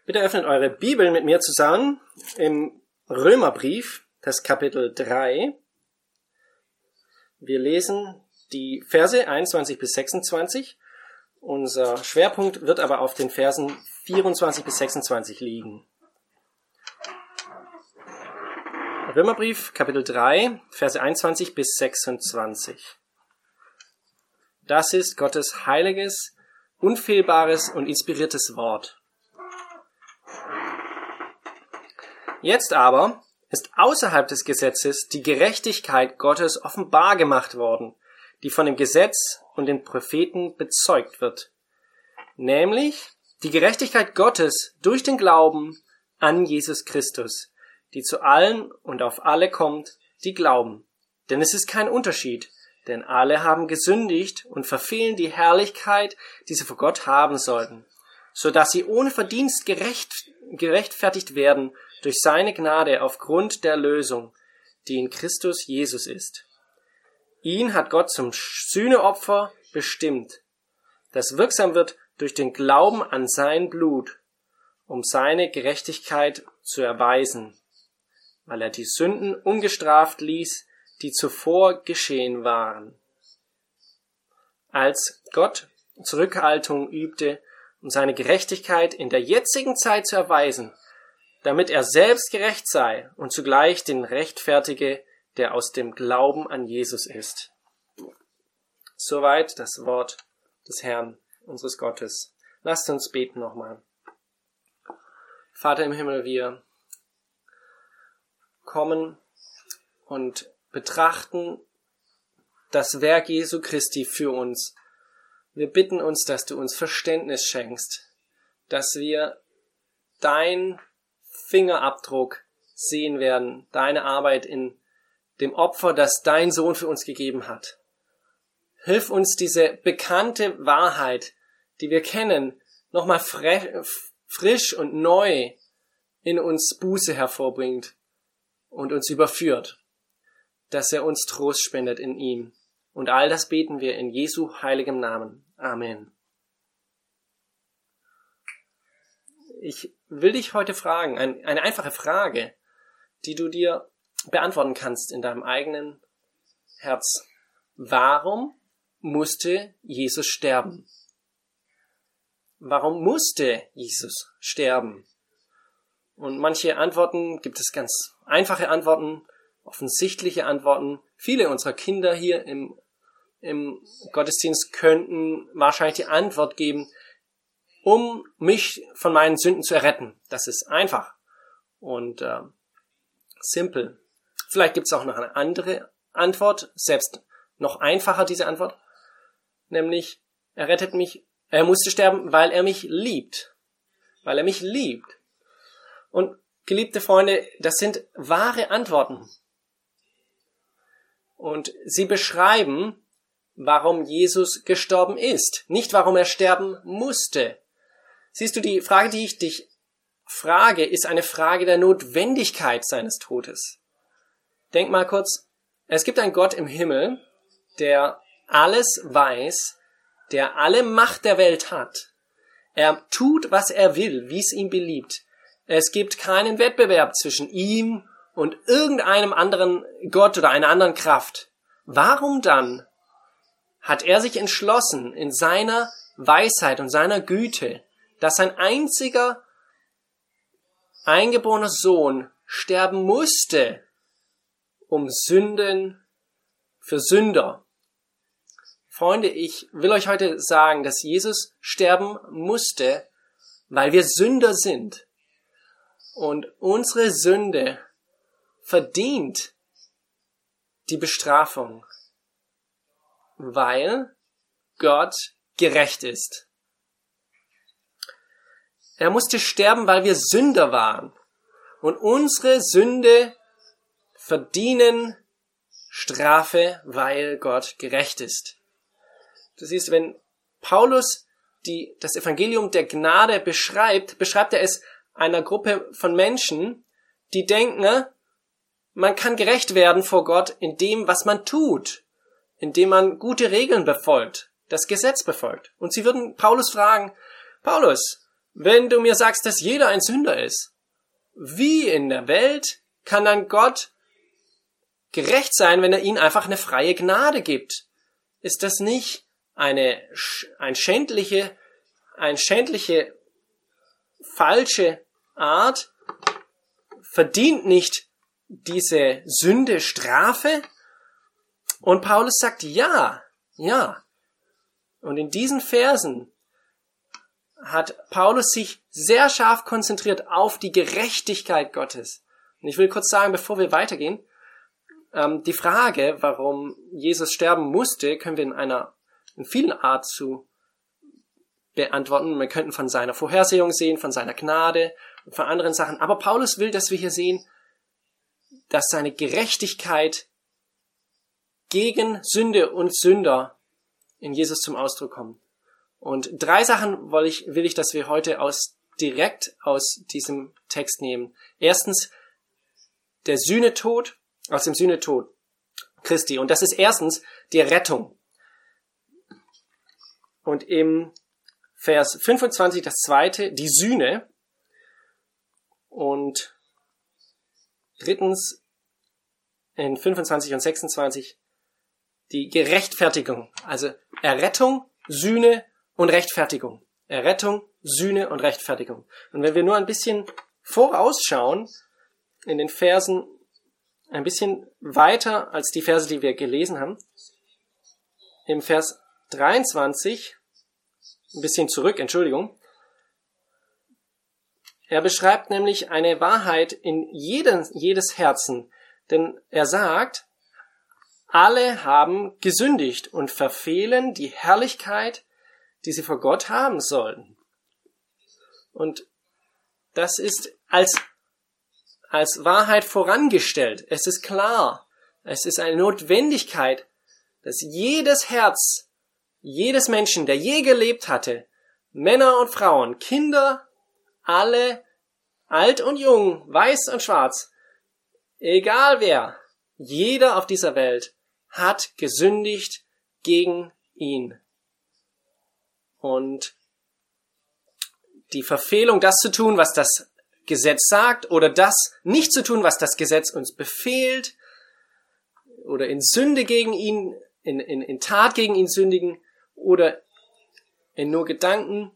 Bitte öffnet eure Bibeln mit mir zusammen im Römerbrief, das Kapitel 3. Wir lesen die Verse 21 bis 26. Unser Schwerpunkt wird aber auf den Versen 24 bis 26 liegen. Römerbrief, Kapitel 3, Verse 21 bis 26. Das ist Gottes heiliges, unfehlbares und inspiriertes Wort. Jetzt aber ist außerhalb des Gesetzes die Gerechtigkeit Gottes offenbar gemacht worden, die von dem Gesetz und den Propheten bezeugt wird. Nämlich die Gerechtigkeit Gottes durch den Glauben an Jesus Christus, die zu allen und auf alle kommt, die glauben. Denn es ist kein Unterschied, denn alle haben gesündigt und verfehlen die Herrlichkeit, die sie vor Gott haben sollten, so dass sie ohne Verdienst gerechtfertigt werden durch seine Gnade aufgrund der Erlösung, die in Christus Jesus ist. Ihn hat Gott zum Sühneopfer bestimmt, das wirksam wird durch den Glauben an sein Blut, um seine Gerechtigkeit zu erweisen, weil er die Sünden ungestraft ließ, die zuvor geschehen waren. Als Gott Zurückhaltung übte, um seine Gerechtigkeit in der jetzigen Zeit zu erweisen, damit er selbst gerecht sei und zugleich den Rechtfertige, der aus dem Glauben an Jesus ist. Soweit das Wort des Herrn, unseres Gottes. Lasst uns beten nochmal. Vater im Himmel, wir kommen und betrachten das Werk Jesu Christi für uns. Wir bitten uns, dass du uns Verständnis schenkst, dass wir dein Fingerabdruck sehen werden, deine Arbeit in dem Opfer, das dein Sohn für uns gegeben hat. Hilf uns, diese bekannte Wahrheit, die wir kennen, nochmal frisch und neu in uns Buße hervorbringt und uns überführt, dass er uns Trost spendet in ihm. Und all das beten wir in Jesu heiligem Namen. Amen. Ich will dich heute fragen, eine einfache Frage, die du dir beantworten kannst in deinem eigenen Herz. Warum musste Jesus sterben? Warum musste Jesus sterben? Und manche Antworten, gibt es ganz einfache Antworten, offensichtliche Antworten. Viele unserer Kinder hier im Gottesdienst könnten wahrscheinlich die Antwort geben, um mich von meinen Sünden zu erretten. Das ist einfach und simpel. Vielleicht gibt es auch noch eine andere Antwort, selbst noch einfacher diese Antwort, nämlich er musste sterben, weil er mich liebt. Weil er mich liebt. Und geliebte Freunde, das sind wahre Antworten. Und sie beschreiben, warum Jesus gestorben ist, nicht warum er sterben musste. Siehst du, die Frage, die ich dich frage, ist eine Frage der Notwendigkeit seines Todes. Denk mal kurz, es gibt einen Gott im Himmel, der alles weiß, der alle Macht der Welt hat. Er tut, was er will, wie es ihm beliebt. Es gibt keinen Wettbewerb zwischen ihm und irgendeinem anderen Gott oder einer anderen Kraft. Warum dann hat er sich entschlossen, in seiner Weisheit und seiner Güte, dass sein einziger eingeborener Sohn sterben musste, um Sünden für Sünder? Freunde, ich will euch heute sagen, dass Jesus sterben musste, weil wir Sünder sind. Und unsere Sünde verdient die Bestrafung, weil Gott gerecht ist. Er musste sterben, weil wir Sünder waren. Und unsere Sünde verdienen Strafe, weil Gott gerecht ist. Du siehst, wenn Paulus das Evangelium der Gnade beschreibt er es einer Gruppe von Menschen, die denken, man kann gerecht werden vor Gott in dem, was man tut, indem man gute Regeln befolgt, das Gesetz befolgt. Und sie würden Paulus fragen, Paulus, wenn du mir sagst, dass jeder ein Sünder ist, wie in der Welt kann dann Gott gerecht sein, wenn er ihnen einfach eine freie Gnade gibt? Ist das nicht eine schändliche, falsche Art? Verdient nicht diese Sünde Strafe? Und Paulus sagt, ja. Und in diesen Versen hat Paulus sich sehr scharf konzentriert auf die Gerechtigkeit Gottes. Und ich will kurz sagen, bevor wir weitergehen, die Frage, warum Jesus sterben musste, können wir in vielen Art zu beantworten. Wir könnten von seiner Vorhersehung sehen, von seiner Gnade und von anderen Sachen. Aber Paulus will, dass wir hier sehen, dass seine Gerechtigkeit gegen Sünde und Sünder in Jesus zum Ausdruck kommen. Und 3 Sachen will ich, dass wir heute direkt aus diesem Text nehmen. Erstens, der Sühnetod, aus dem Sühnetod Christi. Und das ist erstens die Rettung. Und im Vers 25 das zweite, die Sühne. Und drittens in 25 und 26 die Gerechtfertigung. Also Errettung, Sühne und Rechtfertigung. Errettung, Sühne und Rechtfertigung. Und wenn wir nur ein bisschen vorausschauen, in den Versen ein bisschen weiter als die Verse, die wir gelesen haben, im Vers 23, ein bisschen zurück, er beschreibt nämlich eine Wahrheit in jedes Herzen, denn er sagt, alle haben gesündigt und verfehlen die Herrlichkeit, die sie vor Gott haben sollen. Und das ist als Wahrheit vorangestellt. Es ist klar, es ist eine Notwendigkeit, dass jedes Herz, jedes Menschen, der je gelebt hatte, Männer und Frauen, Kinder, alle, alt und jung, weiß und schwarz, egal wer, jeder auf dieser Welt hat gesündigt gegen ihn. Und die Verfehlung, das zu tun, was das Gesetz sagt, oder das nicht zu tun, was das Gesetz uns befehlt, oder in Sünde gegen ihn, in Tat gegen ihn sündigen, oder in nur Gedanken.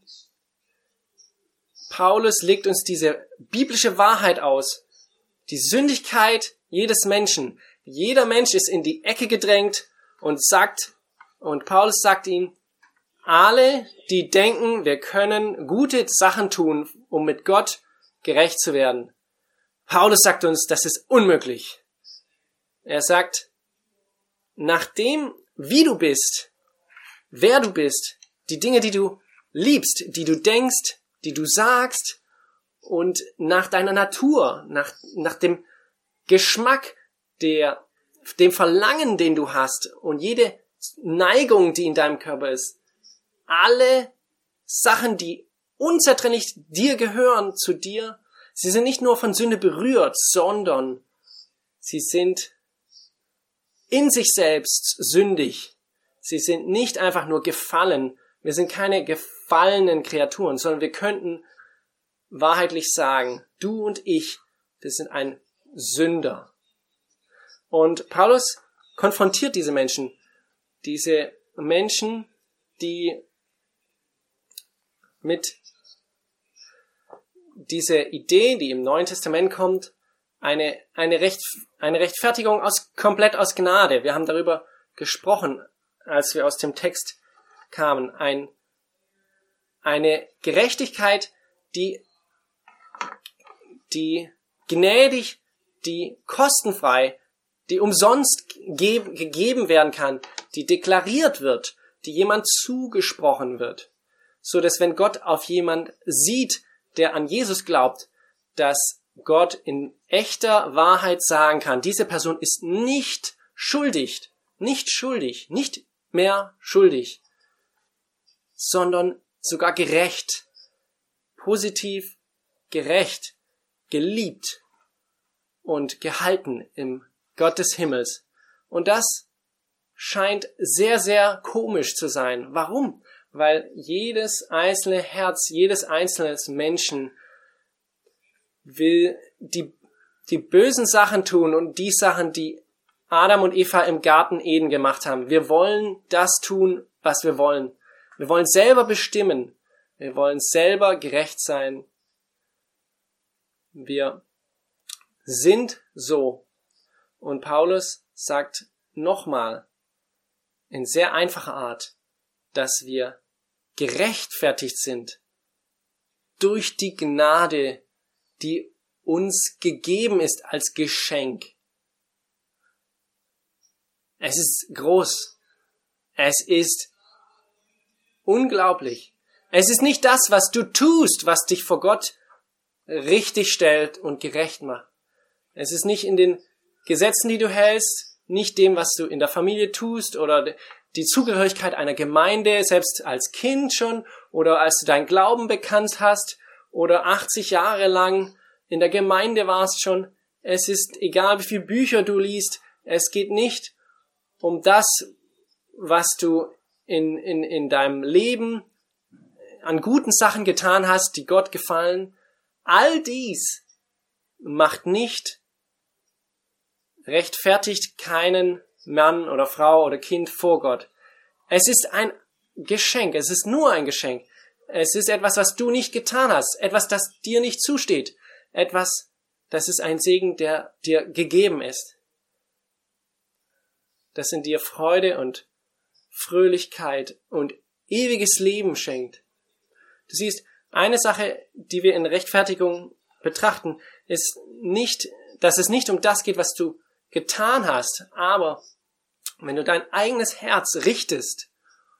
Paulus legt uns diese biblische Wahrheit aus. Die Sündigkeit jedes Menschen. Jeder Mensch ist in die Ecke gedrängt und Paulus sagt ihm, alle, die denken, wir können gute Sachen tun, um mit Gott gerecht zu werden. Paulus sagt uns, das ist unmöglich. Er sagt, nach dem, wie du bist, wer du bist, die Dinge, die du liebst, die du denkst, die du sagst und nach deiner Natur, nach dem Geschmack, dem Verlangen, den du hast und jede Neigung, die in deinem Körper ist, alle Sachen, die unzertrennlich dir gehören, zu dir, sie sind nicht nur von Sünde berührt, sondern sie sind in sich selbst sündig. Sie sind nicht einfach nur gefallen. Wir sind keine gefallenen Kreaturen, sondern wir könnten wahrheitlich sagen, du und ich, wir sind ein Sünder. Und Paulus konfrontiert diese Menschen, die mit dieser Idee, die im Neuen Testament kommt, eine Rechtfertigung komplett aus Gnade. Wir haben darüber gesprochen, als wir aus dem Text kamen. Eine Gerechtigkeit, die gnädig, die kostenfrei, die umsonst gegeben werden kann, die deklariert wird, die jemand zugesprochen wird. So dass wenn Gott auf jemand sieht, der an Jesus glaubt, dass Gott in echter Wahrheit sagen kann, diese Person ist nicht mehr schuldig, sondern sogar gerecht, positiv gerecht, geliebt und gehalten im Gott des Himmels. Und das scheint sehr, sehr komisch zu sein. Warum? weil jedes einzelne Herz, jedes einzelne Menschen will die bösen Sachen tun und die Sachen, die Adam und Eva im Garten Eden gemacht haben. Wir wollen das tun, was wir wollen. Wir wollen selber bestimmen. Wir wollen selber gerecht sein. Wir sind so. Und Paulus sagt nochmal in sehr einfacher Art, dass wir gerechtfertigt sind durch die Gnade, die uns gegeben ist als Geschenk. Es ist groß. Es ist unglaublich. Es ist nicht das, was du tust, was dich vor Gott richtig stellt und gerecht macht. Es ist nicht in den Gesetzen, die du hältst, nicht dem, was du in der Familie tust oder die Zugehörigkeit einer Gemeinde, selbst als Kind schon oder als du deinen Glauben bekannt hast oder 80 Jahre lang in der Gemeinde warst schon. Es ist egal, wie viele Bücher du liest. Es geht nicht um das, was du in deinem Leben an guten Sachen getan hast, die Gott gefallen. All dies rechtfertigt keinen Mann oder Frau oder Kind vor Gott. Es ist ein Geschenk. Es ist nur ein Geschenk. Es ist etwas, was du nicht getan hast. Etwas, das dir nicht zusteht. Etwas, das ist ein Segen, der dir gegeben ist. Das in dir Freude und Fröhlichkeit und ewiges Leben schenkt. Du siehst, eine Sache, die wir in Rechtfertigung betrachten, ist nicht, dass es nicht um das geht, was du getan hast, aber wenn du dein eigenes Herz richtest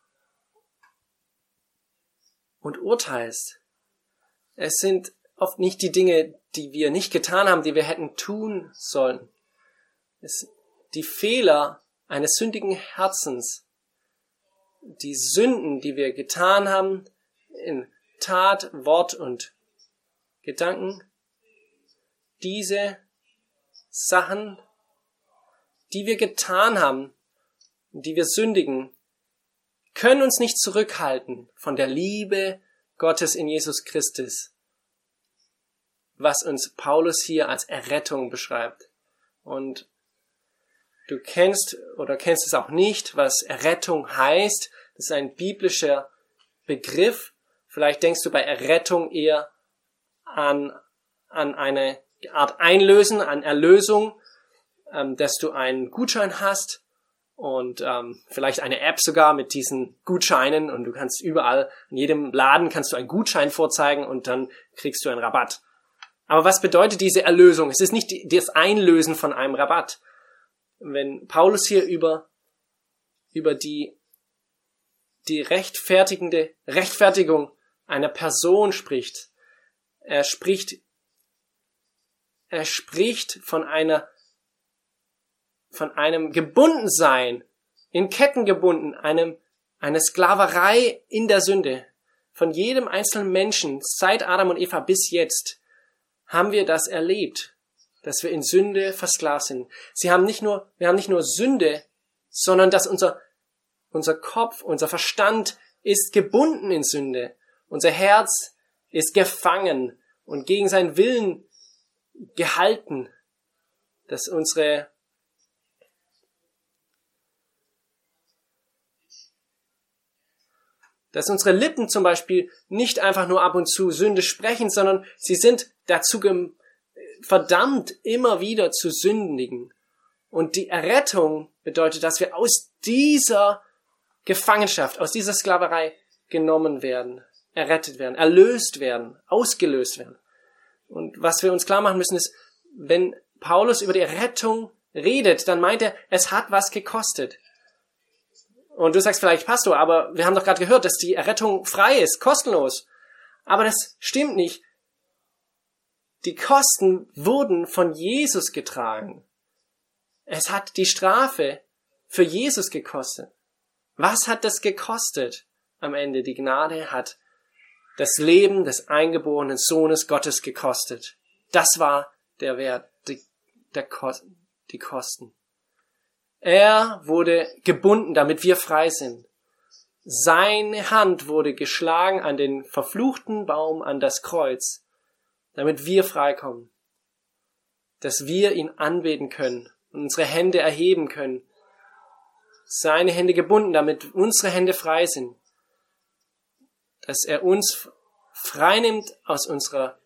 und urteilst, es sind oft nicht die Dinge, die wir nicht getan haben, die wir hätten tun sollen. Die Fehler eines sündigen Herzens, die Sünden, die wir getan haben in Tat, Wort und Gedanken, diese Sachen, die wir getan haben, die wir sündigen, können uns nicht zurückhalten von der Liebe Gottes in Jesus Christus, was uns Paulus hier als Errettung beschreibt. Und du kennst oder kennst es auch nicht, was Errettung heißt. Das ist ein biblischer Begriff. Vielleicht denkst du bei Errettung eher an eine Art Einlösen, an Erlösung, dass du einen Gutschein hast und vielleicht eine App sogar mit diesen Gutscheinen und du kannst überall, in jedem Laden kannst du einen Gutschein vorzeigen und dann kriegst du einen Rabatt. Aber was bedeutet diese Erlösung? Es ist nicht das Einlösen von einem Rabatt. Wenn Paulus hier über die Rechtfertigung einer Person spricht, er spricht von einem Gebundensein, in Ketten gebunden, eine Sklaverei in der Sünde. Von jedem einzelnen Menschen, seit Adam und Eva bis jetzt, haben wir das erlebt, dass wir in Sünde versklavt sind. Wir haben nicht nur Sünde, sondern dass unser Kopf, unser Verstand ist gebunden in Sünde. Unser Herz ist gefangen und gegen seinen Willen gehalten. Dass unsere Lippen zum Beispiel nicht einfach nur ab und zu Sünde sprechen, sondern sie sind dazu verdammt, immer wieder zu sündigen. Und die Errettung bedeutet, dass wir aus dieser Gefangenschaft, aus dieser Sklaverei genommen werden, errettet werden, erlöst werden, ausgelöst werden. Und was wir uns klar machen müssen ist, wenn Paulus über die Errettung redet, dann meint er, es hat was gekostet. Und du sagst vielleicht, Pastor, aber wir haben doch gerade gehört, dass die Errettung frei ist, kostenlos. Aber das stimmt nicht. Die Kosten wurden von Jesus getragen. Es hat die Strafe für Jesus gekostet. Was hat das gekostet? Am Ende die Gnade hat das Leben des eingeborenen Sohnes Gottes gekostet. Das war der Wert, die Kosten. Er wurde gebunden, damit wir frei sind. Seine Hand wurde geschlagen an den verfluchten Baum, an das Kreuz, damit wir freikommen. Dass wir ihn anbeten können und unsere Hände erheben können. Seine Hände gebunden, damit unsere Hände frei sind. Dass er uns frei nimmt aus unserer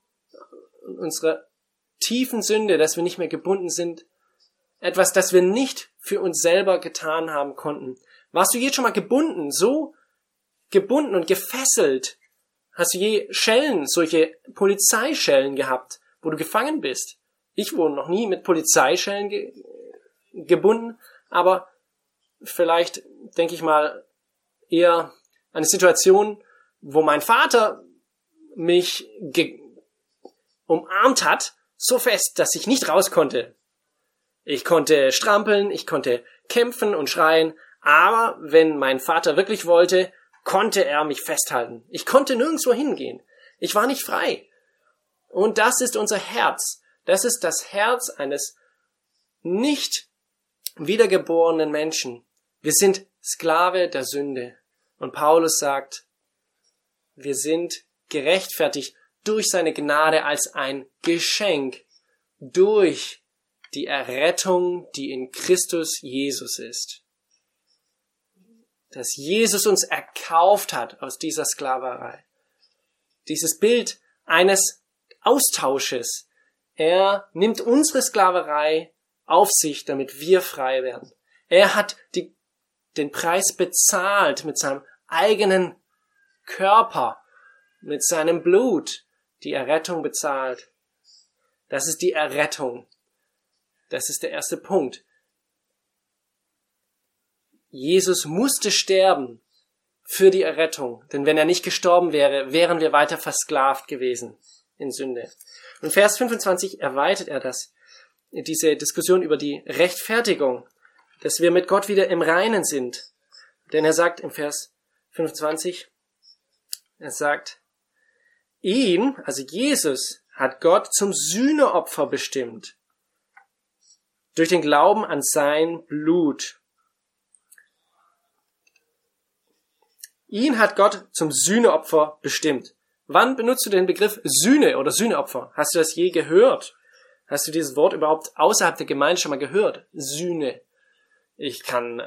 tiefen Sünde, dass wir nicht mehr gebunden sind. Etwas, das wir nicht für uns selber getan haben konnten. Warst du je schon mal gebunden, so gebunden und gefesselt? Hast du je Schellen, solche Polizeischellen gehabt, wo du gefangen bist? Ich wurde noch nie mit Polizeischellen gebunden, aber vielleicht denke ich mal eher an eine Situation, wo mein Vater mich umarmt hat, so fest, dass ich nicht raus konnte. Ich konnte strampeln, ich konnte kämpfen und schreien, aber wenn mein Vater wirklich wollte, konnte er mich festhalten. Ich konnte nirgendwo hingehen. Ich war nicht frei. Und das ist unser Herz. Das ist das Herz eines nicht wiedergeborenen Menschen. Wir sind Sklave der Sünde. Und Paulus sagt, wir sind gerechtfertigt durch seine Gnade als ein Geschenk, durch die Errettung, die in Christus Jesus ist. Dass Jesus uns erkauft hat aus dieser Sklaverei. Dieses Bild eines Austausches. Er nimmt unsere Sklaverei auf sich, damit wir frei werden. Er hat den Preis bezahlt mit seinem eigenen Körper, mit seinem Blut, die Errettung bezahlt. Das ist die Errettung. Das ist der erste Punkt. Jesus musste sterben für die Errettung, denn wenn er nicht gestorben wäre, wären wir weiter versklavt gewesen in Sünde. Und Vers 25 erweitert er diese Diskussion über die Rechtfertigung, dass wir mit Gott wieder im Reinen sind. Denn er sagt im Vers 25, er sagt, ihn, also Jesus, hat Gott zum Sühneopfer bestimmt, durch den Glauben an sein Blut. Ihn hat Gott zum Sühneopfer bestimmt. Wann benutzt du den Begriff Sühne oder Sühneopfer? Hast du das je gehört? Hast du dieses Wort überhaupt außerhalb der Gemeinde schon mal gehört? Sühne. Ich kann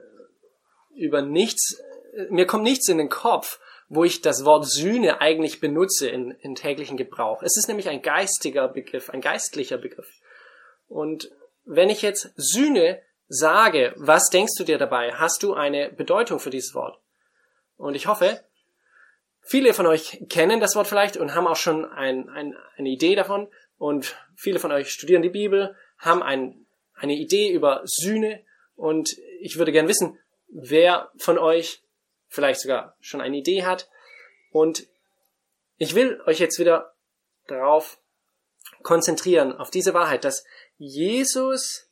mir kommt nichts in den Kopf, wo ich das Wort Sühne eigentlich benutze in täglichen Gebrauch. Es ist nämlich ein geistiger Begriff, ein geistlicher Begriff. Und wenn ich jetzt Sühne sage, was denkst du dir dabei? Hast du eine Bedeutung für dieses Wort? Und ich hoffe, viele von euch kennen das Wort vielleicht und haben auch schon eine Idee davon. Und viele von euch studieren die Bibel, haben eine Idee über Sühne. Und ich würde gern wissen, wer von euch vielleicht sogar schon eine Idee hat. Und ich will euch jetzt wieder darauf konzentrieren, auf diese Wahrheit, dass Jesus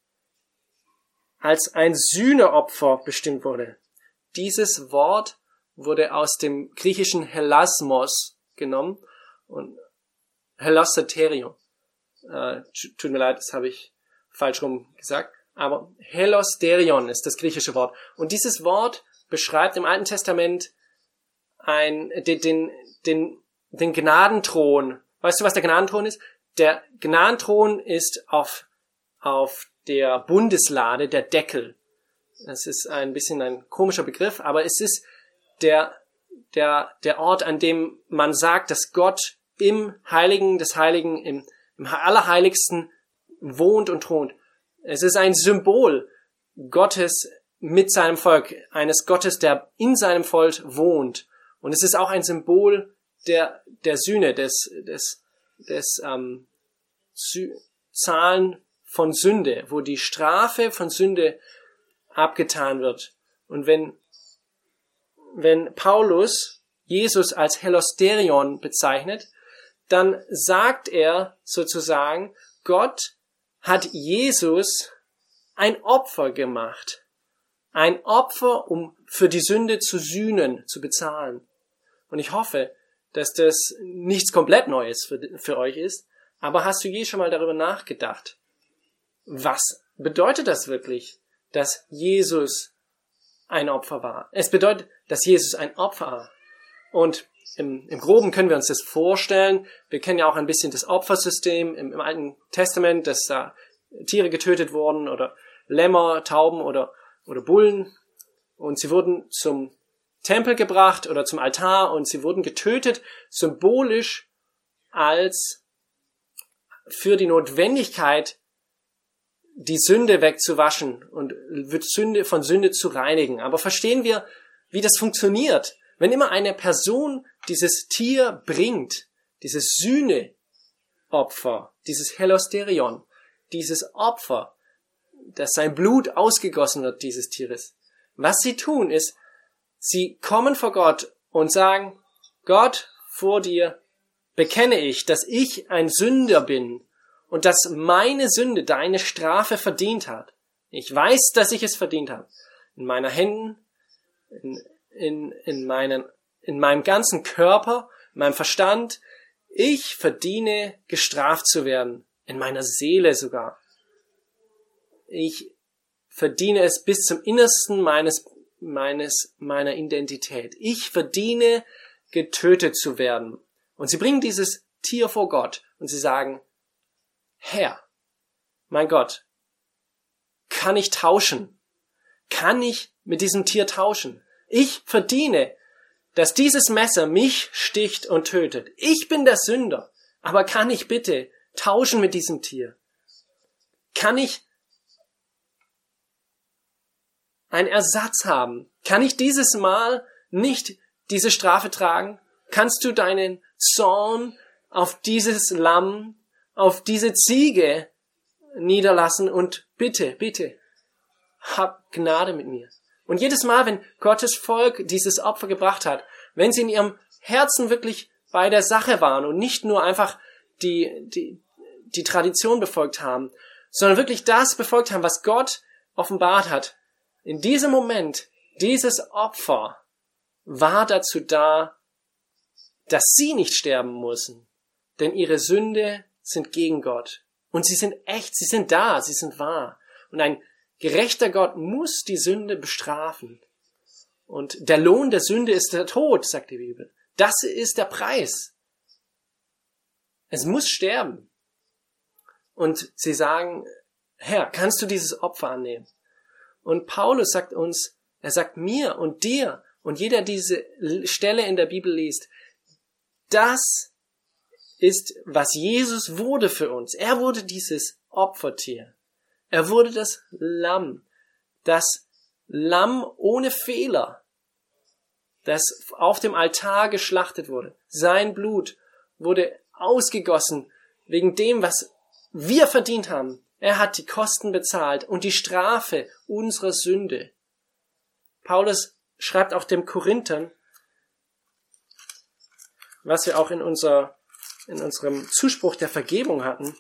als ein Sühneopfer bestimmt wurde. Dieses Wort wurde aus dem griechischen Helasmos genommen und Helosoterion. Tut mir leid, das habe ich falsch rum gesagt. Aber Helosterion ist das griechische Wort. Und dieses Wort beschreibt im Alten Testament den Gnadenthron. Weißt du, was der Gnadenthron ist? Der Gnadenthron ist auf der Bundeslade der Deckel. Das ist ein bisschen ein komischer Begriff, aber es ist der Ort, an dem man sagt, dass Gott im Heiligen des Heiligen, im Allerheiligsten wohnt und thront. Es ist ein Symbol Gottes mit seinem Volk, eines Gottes, der in seinem Volk wohnt. Und es ist auch ein Symbol der Sühne, des Zahlen von Sünde, wo die Strafe von Sünde abgetan wird. Und wenn Paulus Jesus als Helosterion bezeichnet, dann sagt er sozusagen, Gott hat Jesus ein Opfer gemacht. Ein Opfer, um für die Sünde zu sühnen, zu bezahlen. Und ich hoffe, dass das nichts komplett Neues für euch ist. Aber hast du je schon mal darüber nachgedacht? Was bedeutet das wirklich, dass Jesus ein Opfer war. Es bedeutet, dass Jesus ein Opfer war. Und im Groben können wir uns das vorstellen. Wir kennen ja auch ein bisschen das Opfersystem im Alten Testament, dass da Tiere getötet wurden oder Lämmer, Tauben oder Bullen. Und sie wurden zum Tempel gebracht oder zum Altar und sie wurden getötet, symbolisch als für die Notwendigkeit, die Sünde wegzuwaschen und von Sünde zu reinigen. Aber verstehen wir, wie das funktioniert? Wenn immer eine Person dieses Tier bringt, dieses Sühneopfer, dieses Helosterion, dieses Opfer, dass sein Blut ausgegossen wird, dieses Tieres. Was sie tun ist, sie kommen vor Gott und sagen, Gott, vor dir bekenne ich, dass ich ein Sünder bin und dass meine Sünde deine Strafe verdient hat. Ich weiß, dass ich es verdient habe. In meinen Händen, in meinem ganzen Körper, in meinem Verstand. Ich verdiene, gestraft zu werden. In meiner Seele sogar. Ich verdiene es bis zum Innersten meiner Identität. Ich verdiene, getötet zu werden. Und sie bringen dieses Tier vor Gott und sie sagen, Herr, mein Gott, kann ich tauschen? Kann ich mit diesem Tier tauschen? Ich verdiene, dass dieses Messer mich sticht und tötet. Ich bin der Sünder. Aber kann ich bitte tauschen mit diesem Tier? Kann ich einen Ersatz haben? Kann ich dieses Mal nicht diese Strafe tragen? Kannst du deinen Zorn auf dieses Lamm, auf diese Ziege niederlassen und bitte, hab Gnade mit mir. Und jedes Mal, wenn Gottes Volk dieses Opfer gebracht hat, wenn sie in ihrem Herzen wirklich bei der Sache waren und nicht nur einfach die Tradition befolgt haben, sondern wirklich das befolgt haben, was Gott offenbart hat, in diesem Moment, dieses Opfer war dazu da, dass sie nicht sterben müssen, denn ihre Sünde sind gegen Gott. Und sie sind echt, sie sind da, sie sind wahr. Und ein gerechter Gott muss die Sünde bestrafen. Und der Lohn der Sünde ist der Tod, sagt die Bibel. Das ist der Preis. Es muss sterben. Und sie sagen, Herr, kannst du dieses Opfer annehmen? Und Paulus sagt uns, er sagt mir und dir und jeder diese Stelle in der Bibel liest, das ist, was Jesus wurde für uns. Er wurde dieses Opfertier. Er wurde das Lamm ohne Fehler, das auf dem Altar geschlachtet wurde. Sein Blut wurde ausgegossen wegen dem, was wir verdient haben. Er hat die Kosten bezahlt und die Strafe unserer Sünde. Paulus schreibt auch dem Korinthern, was wir auch in unserem Zuspruch der Vergebung hatten.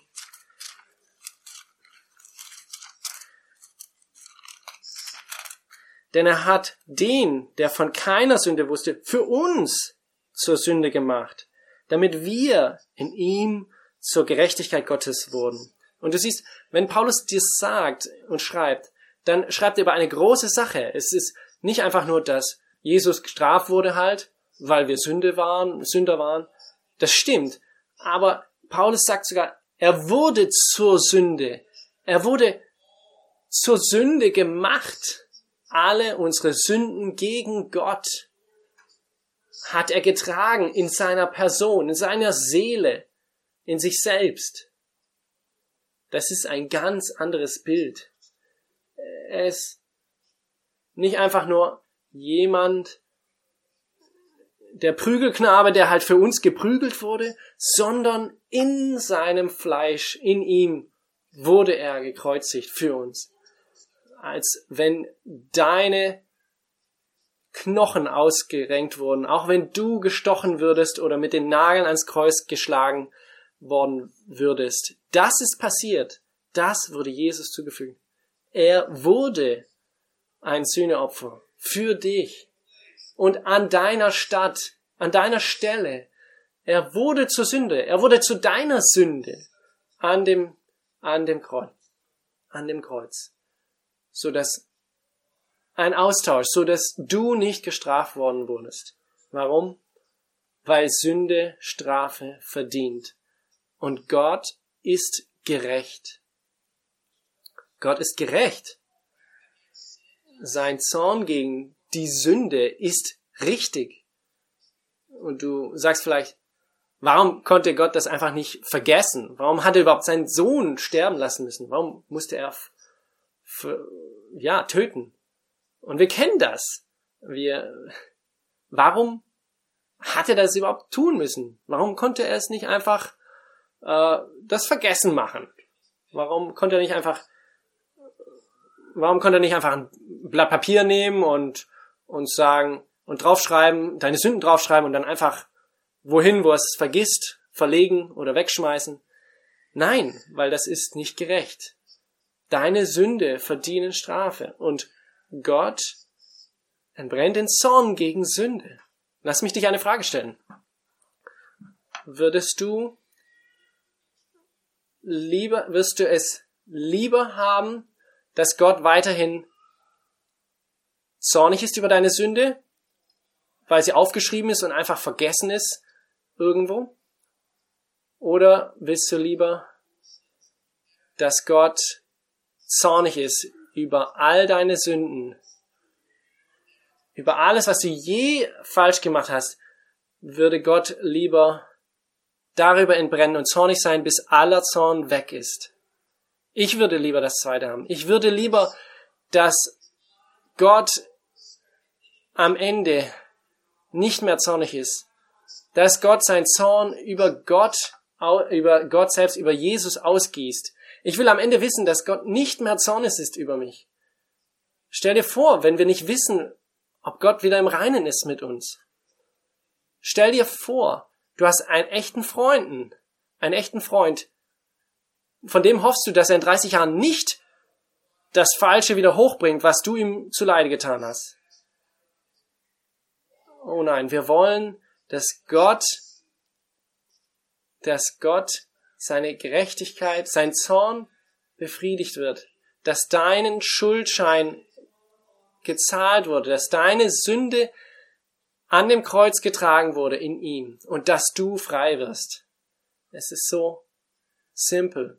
Denn er hat den, der von keiner Sünde wusste, für uns zur Sünde gemacht, damit wir in ihm zur Gerechtigkeit Gottes wurden. Und du siehst, wenn Paulus dies sagt und schreibt, dann schreibt er über eine große Sache. Es ist nicht einfach nur, dass Jesus gestraft wurde halt, weil wir Sünder waren. Das stimmt. Aber Paulus sagt sogar, er wurde zur Sünde. Er wurde zur Sünde gemacht. Alle unsere Sünden gegen Gott hat er getragen in seiner Person, in seiner Seele, in sich selbst. Das ist ein ganz anderes Bild. Er ist nicht einfach nur jemand, der Prügelknabe, der halt für uns geprügelt wurde, sondern in seinem Fleisch, in ihm wurde er gekreuzigt für uns. Als wenn deine Knochen ausgerenkt wurden, auch wenn du gestochen würdest oder mit den Nageln ans Kreuz geschlagen worden würdest. Das ist passiert. Das wurde Jesus zugefügt. Er wurde ein Sühneopfer für dich. Und an deiner Stelle, er wurde zur Sünde, er wurde zu deiner Sünde an dem Kreuz. So dass ein Austausch, so dass du nicht gestraft worden wurdest. Warum? Weil Sünde Strafe verdient. Und Gott ist gerecht. Gott ist gerecht. Sein Zorn gegen die Sünde ist richtig. Und du sagst vielleicht, warum konnte Gott das einfach nicht vergessen? Warum hat er überhaupt seinen Sohn sterben lassen müssen? Warum musste er töten? Und wir kennen das. Warum hat er das überhaupt tun müssen? Warum konnte er es nicht einfach das Vergessen machen? Warum konnte er nicht einfach ein Blatt Papier nehmen und sagen und draufschreiben, deine Sünden draufschreiben und dann einfach wohin, wo er es vergisst, verlegen oder wegschmeißen? Nein, weil das ist nicht gerecht. Deine Sünde verdienen Strafe und Gott entbrennt in Zorn gegen Sünde. Lass mich dich eine Frage stellen. Wirst du es lieber haben, dass Gott weiterhin zornig ist über deine Sünde, weil sie aufgeschrieben ist und einfach vergessen ist irgendwo? Oder willst du lieber, dass Gott zornig ist über all deine Sünden, über alles, was du je falsch gemacht hast, würde Gott lieber darüber entbrennen und zornig sein, bis aller Zorn weg ist? Ich würde lieber das Zweite haben. Ich würde lieber, dass Gott am Ende nicht mehr zornig ist, dass Gott sein Zorn über Gott selbst, über Jesus ausgießt. Ich will am Ende wissen, dass Gott nicht mehr zornig ist über mich. Stell dir vor, wenn wir nicht wissen, ob Gott wieder im Reinen ist mit uns. Stell dir vor, du hast einen echten Freund, von dem hoffst du, dass er in 30 Jahren nicht das Falsche wieder hochbringt, was du ihm zuleide getan hast. Oh nein, wir wollen, dass Gott seine Gerechtigkeit, sein Zorn befriedigt wird, dass deinen Schuldschein gezahlt wurde, dass deine Sünde an dem Kreuz getragen wurde in ihm und dass du frei wirst. Es ist so simpel.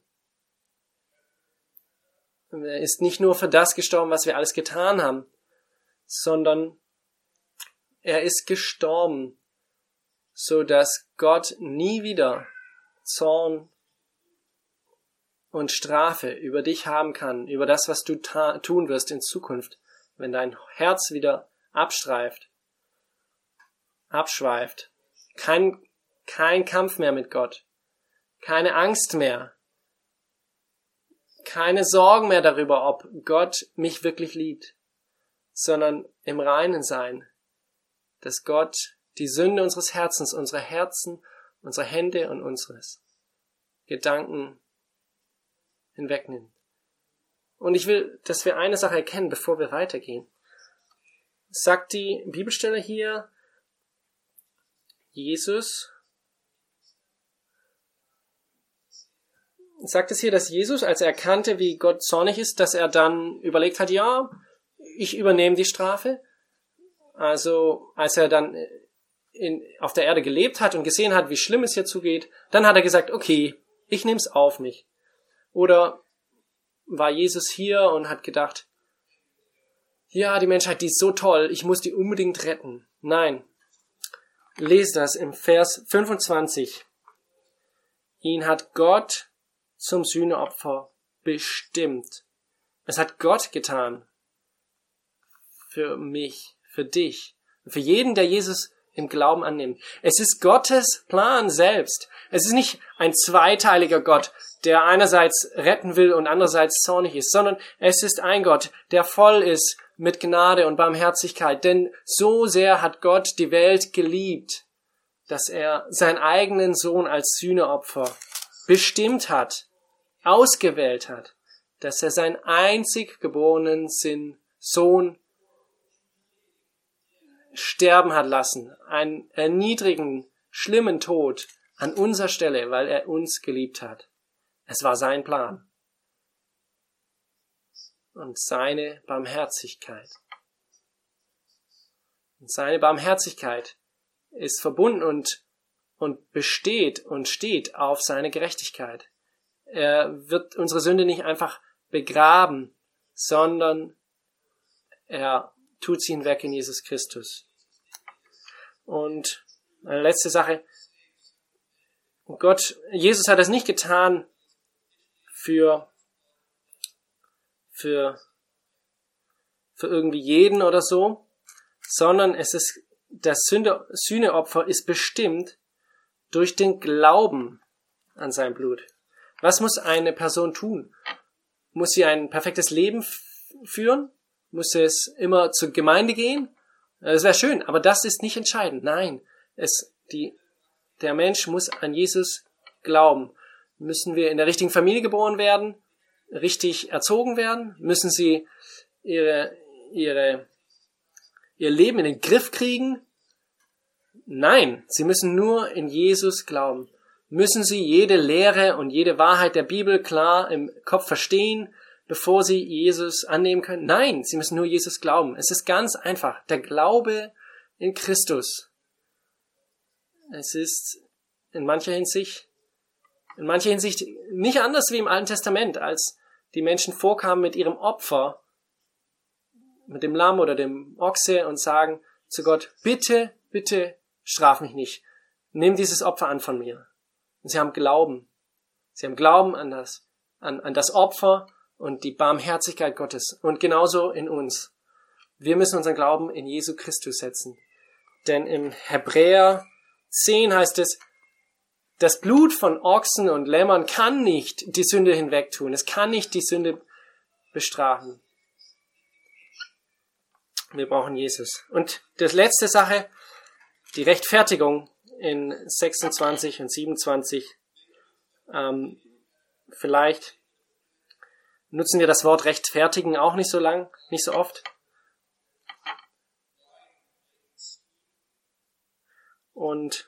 Er ist nicht nur für das gestorben, was wir alles getan haben, sondern er ist gestorben, so dass Gott nie wieder Zorn und Strafe über dich haben kann, über das, was du tun wirst in Zukunft, wenn dein Herz wieder abschweift. Kein Kampf mehr mit Gott, keine Angst mehr, keine Sorgen mehr darüber, ob Gott mich wirklich liebt, sondern im Reinen sein, dass Gott die Sünde unseres Herzens, unsere Herzen, unsere Hände und unseres Gedanken hinwegnimmt. Und ich will, dass wir eine Sache erkennen, bevor wir weitergehen. Sagt die Bibelstelle hier, sagt es hier, dass Jesus, als er erkannte, wie Gott zornig ist, dass er dann überlegt hat, ja, ich übernehme die Strafe. Also als er dann auf der Erde gelebt hat und gesehen hat, wie schlimm es hier zugeht, dann hat er gesagt, okay, ich nehme es auf mich. Oder war Jesus hier und hat gedacht, ja, die Menschheit, die ist so toll, ich muss die unbedingt retten. Nein. Lest das im Vers 25. Ihn hat Gott zum Sühneopfer bestimmt. Es hat Gott getan. Für mich, für dich, für jeden, der Jesus im Glauben annimmt. Es ist Gottes Plan selbst. Es ist nicht ein zweiteiliger Gott, der einerseits retten will und andererseits zornig ist, sondern es ist ein Gott, der voll ist mit Gnade und Barmherzigkeit. Denn so sehr hat Gott die Welt geliebt, dass er seinen eigenen Sohn als Sühneopfer bestimmt hat, ausgewählt hat, dass er seinen einzig geborenen Sohn sterben hat lassen, einen erniedrigenden, schlimmen Tod an unserer Stelle, weil er uns geliebt hat. Es war sein Plan und seine Barmherzigkeit. Seine Barmherzigkeit ist verbunden und besteht und steht auf seine Gerechtigkeit. Er wird unsere Sünde nicht einfach begraben, sondern er tut sie hinweg in Jesus Christus. Und eine letzte Sache. Jesus hat es nicht getan für irgendwie jeden oder so, sondern das Sühneopfer ist bestimmt durch den Glauben an sein Blut. Was muss eine Person tun? Muss sie ein perfektes Leben führen? Muss es immer zur Gemeinde gehen? Das wäre schön, aber das ist nicht entscheidend. Nein, der Mensch muss an Jesus glauben. Müssen wir in der richtigen Familie geboren werden? Richtig erzogen werden? Müssen sie ihr Leben in den Griff kriegen? Nein, sie müssen nur in Jesus glauben. Müssen sie jede Lehre und jede Wahrheit der Bibel klar im Kopf verstehen, bevor sie Jesus annehmen können? Nein, sie müssen nur Jesus glauben. Es ist ganz einfach. Der Glaube in Christus. Es ist in mancher Hinsicht nicht anders wie im Alten Testament, als die Menschen vorkamen mit ihrem Opfer, mit dem Lamm oder dem Ochse und sagen zu Gott, bitte, bitte straf mich nicht. Nimm dieses Opfer an von mir. Und sie haben Glauben. Sie haben Glauben an das Opfer und die Barmherzigkeit Gottes. Und genauso in uns. Wir müssen unseren Glauben in Jesu Christus setzen. Denn im Hebräer 10 heißt es, das Blut von Ochsen und Lämmern kann nicht die Sünde hinwegtun. Es kann nicht die Sünde bestrafen. Wir brauchen Jesus. Und das letzte Sache, die Rechtfertigung in 26 und 27. Vielleicht nutzen wir das Wort rechtfertigen auch nicht so oft. Und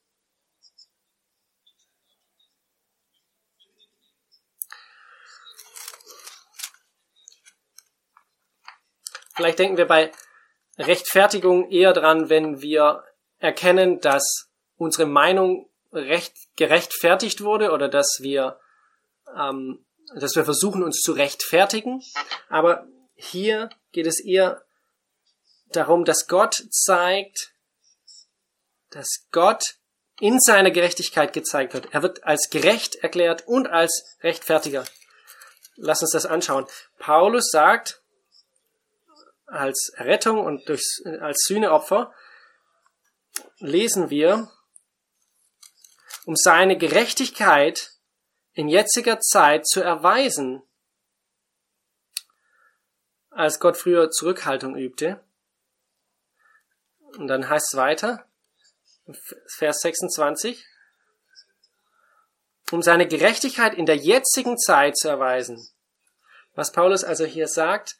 vielleicht denken wir bei Rechtfertigung eher dran, wenn wir erkennen, dass unsere Meinung gerechtfertigt wurde oder dass wir versuchen, uns zu rechtfertigen. Aber hier geht es eher darum, dass Gott zeigt, dass Gott in seiner Gerechtigkeit gezeigt wird. Er wird als gerecht erklärt und als Rechtfertiger. Lass uns das anschauen. Paulus sagt, als Rettung und als Sühneopfer lesen wir, um seine Gerechtigkeit in jetziger Zeit zu erweisen, als Gott früher Zurückhaltung übte. Und dann heißt es weiter, Vers 26, um seine Gerechtigkeit in der jetzigen Zeit zu erweisen. Was Paulus also hier sagt,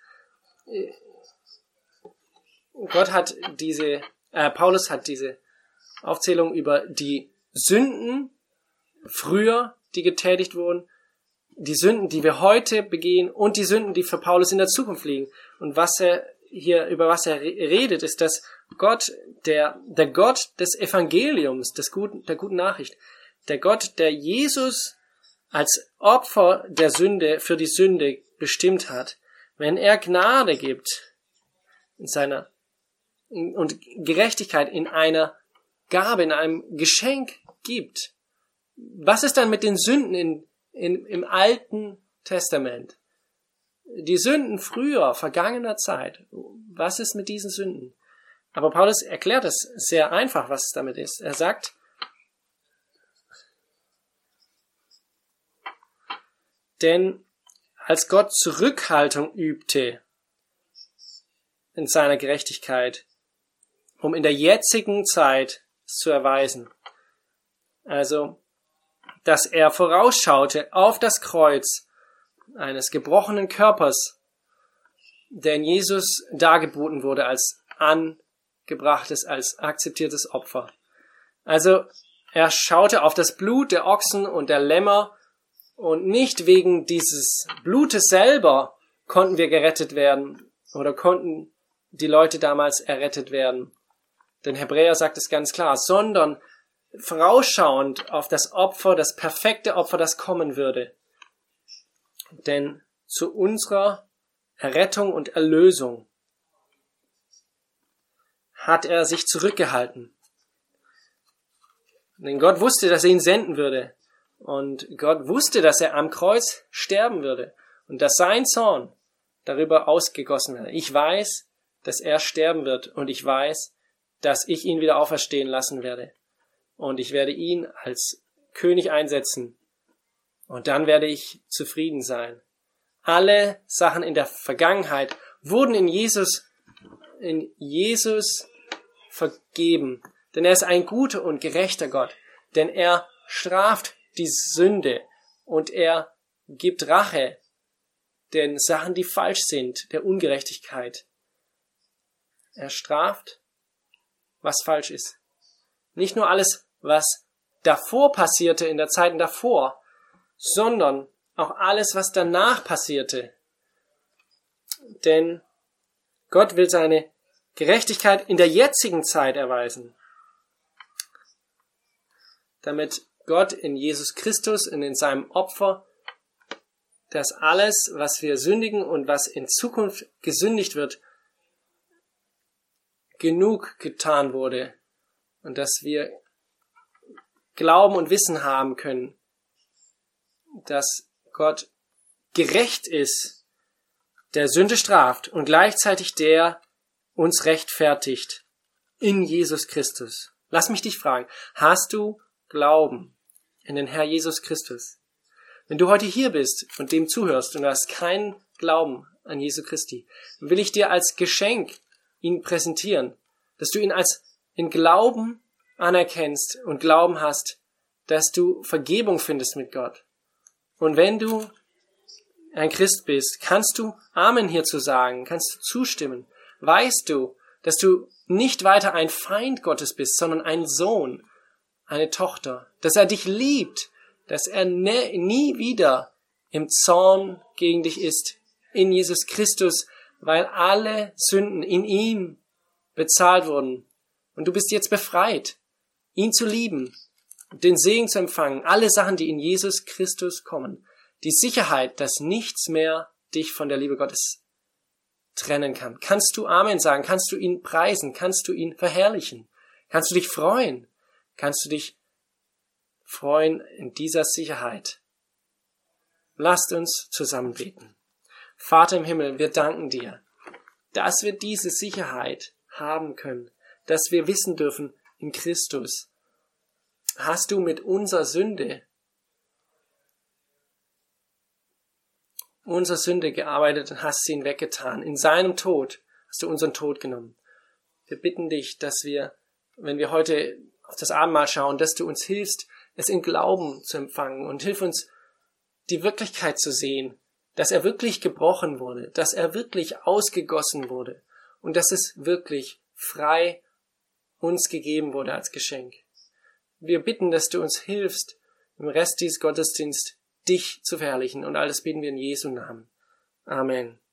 Paulus hat diese Aufzählung über die Sünden früher, die getätigt wurden, die Sünden, die wir heute begehen und die Sünden, die für Paulus in der Zukunft liegen. Und über was er redet, ist, dass Gott, der Gott des Evangeliums, der guten Nachricht, der Gott, der Jesus als Opfer der Sünde für die Sünde bestimmt hat, wenn er Gnade gibt und Gerechtigkeit in einer Gabe, in einem Geschenk gibt. Was ist dann mit den Sünden im Alten Testament? Die Sünden früher, vergangener Zeit. Was ist mit diesen Sünden? Aber Paulus erklärt es sehr einfach, was es damit ist. Er sagt, denn als Gott Zurückhaltung übte in seiner Gerechtigkeit, um in der jetzigen Zeit zu erweisen, also, dass er vorausschaute auf das Kreuz eines gebrochenen Körpers, der in Jesus dargeboten wurde als angebrachtes, als akzeptiertes Opfer. Also, er schaute auf das Blut der Ochsen und der Lämmer und nicht wegen dieses Blutes selber konnten wir gerettet werden oder konnten die Leute damals errettet werden, Denn Hebräer sagt es ganz klar, sondern vorausschauend auf das Opfer, das perfekte Opfer, das kommen würde. Denn zu unserer Errettung und Erlösung hat er sich zurückgehalten. Denn Gott wusste, dass er ihn senden würde. Und Gott wusste, dass er am Kreuz sterben würde. Und dass sein Zorn darüber ausgegossen werde. Ich weiß, dass er sterben wird. Und ich weiß, dass ich ihn wieder auferstehen lassen werde. Und ich werde ihn als König einsetzen. Und dann werde ich zufrieden sein. Alle Sachen in der Vergangenheit wurden in Jesus vergeben. Denn er ist ein guter und gerechter Gott. Denn er straft die Sünde und er gibt Rache den Sachen, die falsch sind, der Ungerechtigkeit. Er straft, was falsch ist. Nicht nur alles, was davor passierte, in der Zeit davor, sondern auch alles, was danach passierte. Denn Gott will seine Gerechtigkeit in der jetzigen Zeit erweisen, damit Gott in Jesus Christus und in seinem Opfer, dass alles, was wir sündigen und was in Zukunft gesündigt wird, genug getan wurde und dass wir Glauben und Wissen haben können, dass Gott gerecht ist, der Sünde straft und gleichzeitig der uns rechtfertigt in Jesus Christus. Lass mich dich fragen, hast du Glauben in den Herr Jesus Christus? Wenn du heute hier bist und dem zuhörst und du hast keinen Glauben an Jesu Christi, dann will ich dir als Geschenk ihn präsentieren, dass du ihn als in Glauben anerkennst und Glauben hast, dass du Vergebung findest mit Gott. Und wenn du ein Christ bist, kannst du Amen hierzu sagen, kannst du zustimmen. Weißt du, dass du nicht weiter ein Feind Gottes bist, sondern ein Sohn, eine Tochter, dass er dich liebt, dass er nie wieder im Zorn gegen dich ist, in Jesus Christus, weil alle Sünden in ihm bezahlt wurden. Und du bist jetzt befreit, ihn zu lieben, den Segen zu empfangen, alle Sachen, die in Jesus Christus kommen. Die Sicherheit, dass nichts mehr dich von der Liebe Gottes trennen kann. Kannst du Amen sagen? Kannst du ihn preisen? Kannst du ihn verherrlichen? Kannst du dich freuen? Kannst du dich freuen in dieser Sicherheit? Lasst uns zusammen beten. Vater im Himmel, wir danken dir, dass wir diese Sicherheit haben können, dass wir wissen dürfen, in Christus hast du mit unserer Sünde gearbeitet und hast sie hinweggetan. In seinem Tod hast du unseren Tod genommen. Wir bitten dich, dass wir, wenn wir heute auf das Abendmahl schauen, dass du uns hilfst, es in Glauben zu empfangen und hilf uns, die Wirklichkeit zu sehen, dass er wirklich gebrochen wurde, dass er wirklich ausgegossen wurde und dass es wirklich frei uns gegeben wurde als Geschenk. Wir bitten, dass du uns hilfst, im Rest dieses Gottesdienstes dich zu verherrlichen und alles beten wir in Jesu Namen. Amen.